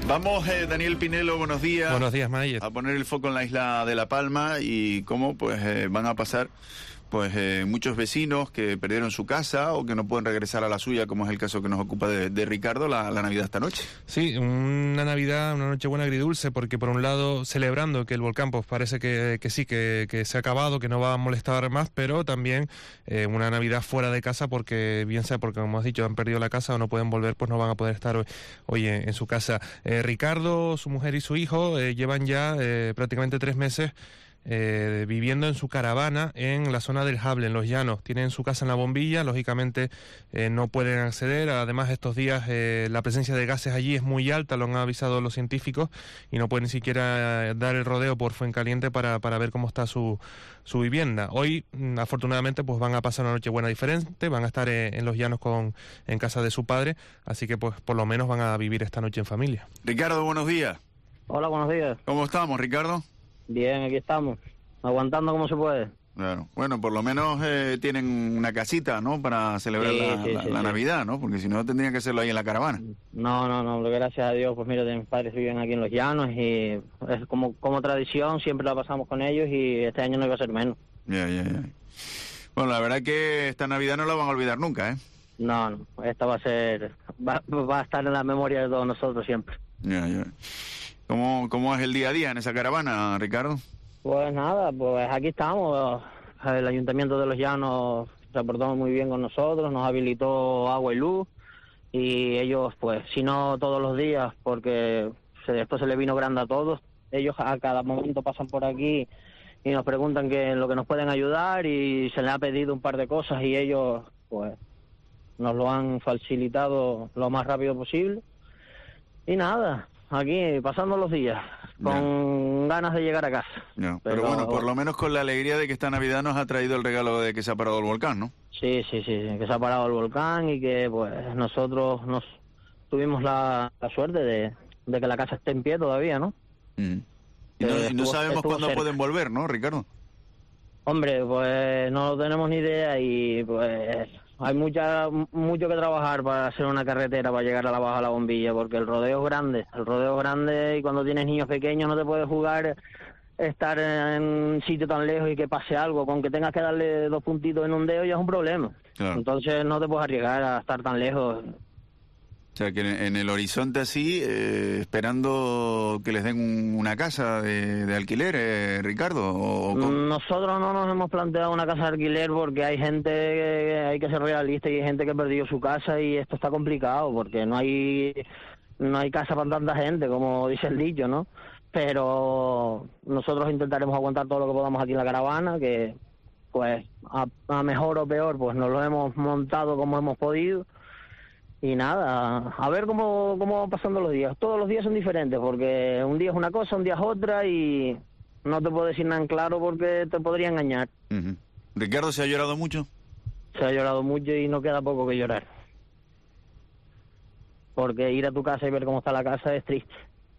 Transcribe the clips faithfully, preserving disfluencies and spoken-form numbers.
Vamos, eh, Daniel Pinelo, buenos días. Buenos días, Mayer. A poner el foco en la isla de La Palma y cómo pues eh, van a pasar pues eh, muchos vecinos que perdieron su casa o que no pueden regresar a la suya, como es el caso que nos ocupa de, de Ricardo, la, la Navidad esta noche. Sí, una Navidad, una noche buena agridulce, porque por un lado celebrando que el volcán pues parece que, que sí, que, que se ha acabado, que no va a molestar más, pero también eh, una Navidad fuera de casa, porque bien sea porque, como has dicho, han perdido la casa o no pueden volver, pues no van a poder estar hoy, hoy en, en su casa. Eh, Ricardo, su mujer y su hijo eh, llevan ya eh, prácticamente tres meses Eh, viviendo en su caravana en la zona del Jable, en Los Llanos. Tienen su casa en La Bombilla, lógicamente eh, no pueden acceder. Además, estos días eh, la presencia de gases allí es muy alta, lo han avisado los científicos, y no pueden ni siquiera dar el rodeo por Fuencaliente para, para ver cómo está su, su vivienda. Hoy, afortunadamente, pues van a pasar una noche buena diferente, van a estar eh, en Los Llanos con, en casa de su padre, así que pues por lo menos van a vivir esta noche en familia. Ricardo, buenos días. Hola, buenos días. ¿Cómo estamos, Ricardo? Bien, aquí estamos, aguantando como se puede. Claro. Bueno, por lo menos eh, tienen una casita, ¿no?, para celebrar sí, la, sí, la, sí, la sí. Navidad, ¿no? Porque si no tendrían que hacerlo ahí en la caravana. No, no, no, gracias a Dios, pues mira, mis padres viven aquí en Los Llanos y es como, como tradición, siempre la pasamos con ellos y este año no iba a ser menos. Ya, ya, ya. Bueno, la verdad que esta Navidad no la van a olvidar nunca, ¿eh? No, no, esta va a ser, va, va a estar en la memoria de todos nosotros siempre. Ya, ya. ¿Cómo, ¿Cómo es el día a día en esa caravana, Ricardo? Pues nada, pues aquí estamos. El Ayuntamiento de Los Llanos se portó muy bien con nosotros, nos habilitó agua y luz, y ellos, pues, si no todos los días, porque se, esto se le vino grande a todos, ellos a cada momento pasan por aquí y nos preguntan que en lo que nos pueden ayudar, y se les ha pedido un par de cosas y ellos, pues, nos lo han facilitado lo más rápido posible. Y nada, aquí pasando los días, con ya. ganas de llegar a casa. Ya. Pero, Pero bueno, por lo menos con la alegría de que esta Navidad nos ha traído el regalo de que se ha parado el volcán, ¿no? Sí, sí, sí, que se ha parado el volcán y que pues nosotros nos tuvimos la, la suerte de, de que la casa esté en pie todavía, ¿no? Mm. Y, no, Eh, y no estuvo, sabemos cuándo cerca. pueden volver, ¿no, Ricardo? Hombre, pues no tenemos ni idea y pues hay mucha mucho que trabajar para hacer una carretera para llegar a la Baja La Bombilla, porque el rodeo es grande, el rodeo es grande y cuando tienes niños pequeños no te puedes jugar estar en un sitio tan lejos y que pase algo, con que tengas que darle dos puntitos en un dedo ya es un problema. Claro. Entonces no te puedes arriesgar a estar tan lejos. O sea, que en, en el horizonte así, eh, esperando que les den un, una casa de, de alquiler, eh, Ricardo. O, o Nosotros no nos hemos planteado una casa de alquiler porque hay gente, que, hay que ser realista, y hay gente que ha perdido su casa y esto está complicado porque no hay no hay casa para tanta gente, como dice el dicho, ¿no? Pero nosotros intentaremos aguantar todo lo que podamos aquí en la caravana, que pues a, a mejor o peor pues nos lo hemos montado como hemos podido. Y nada, a ver cómo, cómo van pasando los días. Todos los días son diferentes, porque un día es una cosa, un día es otra, y no te puedo decir nada en claro porque te podría engañar. Uh-huh. ¿Ricardo, se ha llorado mucho? Se ha llorado mucho y no queda poco que llorar. Porque ir a tu casa y ver cómo está la casa es triste.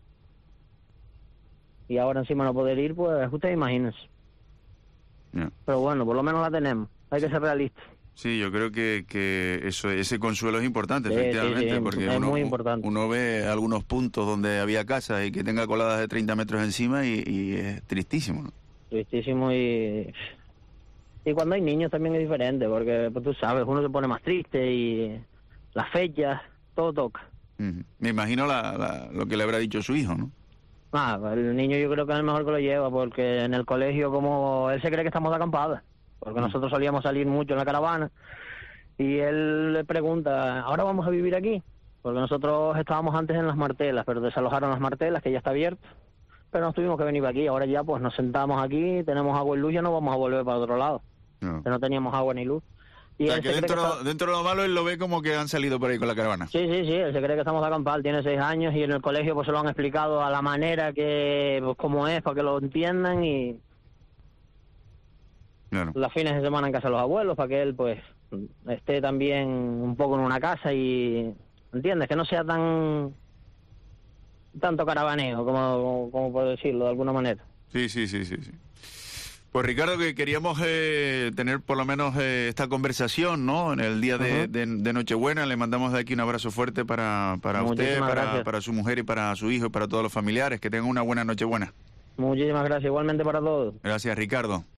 Y ahora encima no poder ir, pues usted imagínese. Yeah. Pero bueno, por lo menos la tenemos. Hay que ser realistas. Sí, yo creo que, que eso, ese consuelo es importante, sí, efectivamente, sí, sí, porque es uno, muy importante. uno ve algunos puntos donde había casas y que tenga coladas de treinta metros encima y, y es tristísimo, ¿no? Tristísimo y... Y cuando hay niños también es diferente, porque pues, tú sabes, uno se pone más triste y las fechas, todo toca. Uh-huh. Me imagino la, la, lo que le habrá dicho su hijo, ¿no? Ah, el niño yo creo que es el mejor que lo lleva, porque en el colegio, como él se cree que estamos de acampada, porque uh-huh. nosotros solíamos salir mucho en la caravana, y él le pregunta, ¿ahora vamos a vivir aquí? Porque nosotros estábamos antes en las Martelas, pero desalojaron las Martelas, que ya está abierto, pero nos tuvimos que venir aquí. Ahora ya pues nos sentamos aquí, tenemos agua y luz, ya no vamos a volver para otro lado, no, que no teníamos agua ni luz. Y o sea, que dentro, que está... dentro de lo malo él lo ve como que han salido por ahí con la caravana. Sí, sí, sí, él se cree que estamos de acampar, tiene seis años y en el colegio pues se lo han explicado a la manera que, pues como es, para que lo entiendan, y claro. Los fines de semana en casa de los abuelos, para que él pues esté también un poco en una casa y, ¿entiendes? Que no sea tan tanto caravaneo, como, como, como puedo decirlo de alguna manera. Sí, sí, sí, sí, sí. Pues Ricardo, que queríamos eh, tener por lo menos eh, esta conversación, ¿no? En el día de, uh-huh. de, de Nochebuena. Le mandamos de aquí un abrazo fuerte para, para usted, para, para su mujer y para su hijo y para todos los familiares. Que tengan una buena Nochebuena. Muchísimas gracias, igualmente para todos. Gracias, Ricardo.